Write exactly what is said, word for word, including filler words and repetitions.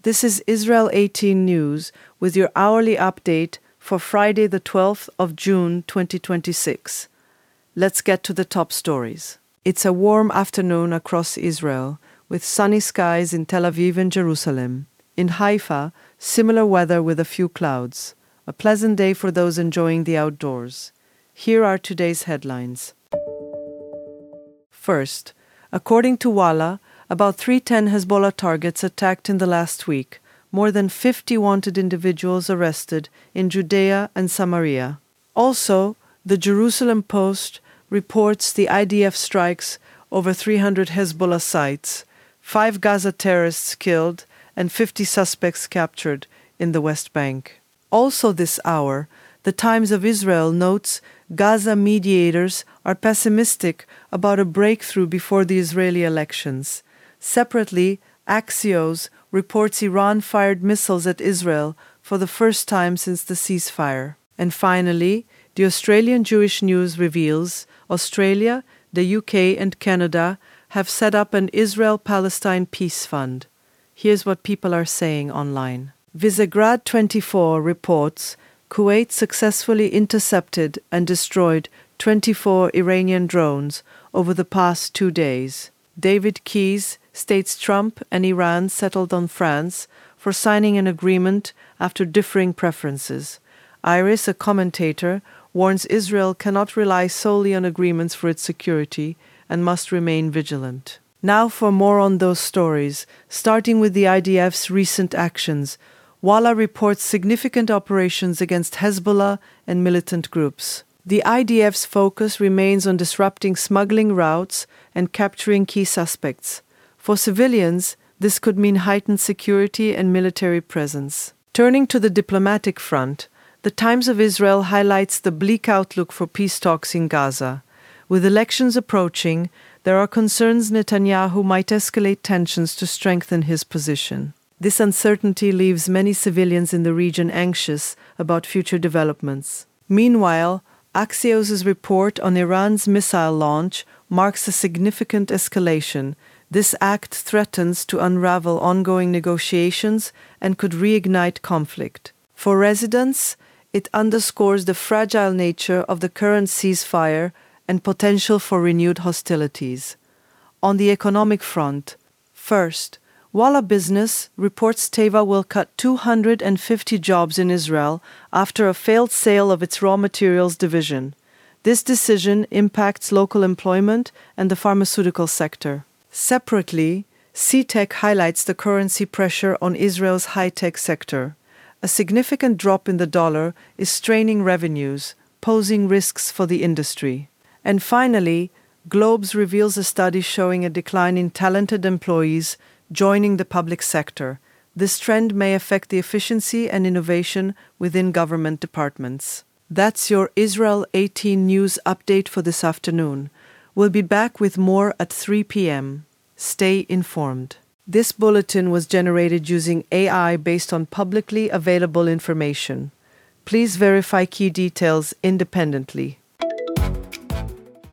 This is Israel eighteen News with your hourly update for Friday the twelfth of June twenty twenty-six. Let's get to the top stories. It's a warm afternoon across Israel, with sunny skies in Tel Aviv and Jerusalem. In Haifa, similar weather with a few clouds. A pleasant day for those enjoying the outdoors. Here are today's headlines. First, according to Walla, about three hundred ten Hezbollah targets attacked in the last week, more than fifty wanted individuals arrested in Judea and Samaria. Also, the Jerusalem Post reports the I D F strikes over three hundred Hezbollah sites, five Gaza terrorists killed, and fifty suspects captured in the West Bank. Also this hour, the Times of Israel notes Gaza mediators are pessimistic about a breakthrough before the Israeli elections. Separately, Axios reports Iran fired missiles at Israel for the first time since the ceasefire. And finally, the Australian Jewish News reveals Australia, the U K and Canada have set up an Israel-Palestine Peace Fund. Here's what people are saying online. Visegrad twenty-four reports Kuwait successfully intercepted and destroyed twenty-four Iranian drones over the past two days. David Keyes states Trump and Iran settled on France for signing an agreement after differing preferences. Iris, a commentator, warns Israel cannot rely solely on agreements for its security and must remain vigilant. Now for more on those stories, starting with the I D F's recent actions. Walla reports significant operations against Hezbollah and militant groups. The I D F's focus remains on disrupting smuggling routes and capturing key suspects. For civilians, this could mean heightened security and military presence. Turning to the diplomatic front, the Times of Israel highlights the bleak outlook for peace talks in Gaza. With elections approaching, there are concerns Netanyahu might escalate tensions to strengthen his position. This uncertainty leaves many civilians in the region anxious about future developments. Meanwhile, Axios' report on Iran's missile launch marks a significant escalation. This act threatens to unravel ongoing negotiations and could reignite conflict. For residents, it underscores the fragile nature of the current ceasefire and potential for renewed hostilities. On the economic front, first, Walla Business reports Teva will cut two hundred fifty jobs in Israel after a failed sale of its raw materials division. This decision impacts local employment and the pharmaceutical sector. Separately, C TEC highlights the currency pressure on Israel's high-tech sector. A significant drop in the dollar is straining revenues, posing risks for the industry. And finally, Globes reveals a study showing a decline in talented employees joining the public sector. This trend may affect the efficiency and innovation within government departments. That's your Israel eighteen News update for this afternoon. We'll be back with more at three p.m. Stay informed. This bulletin was generated using A I based on publicly available information. Please verify key details independently.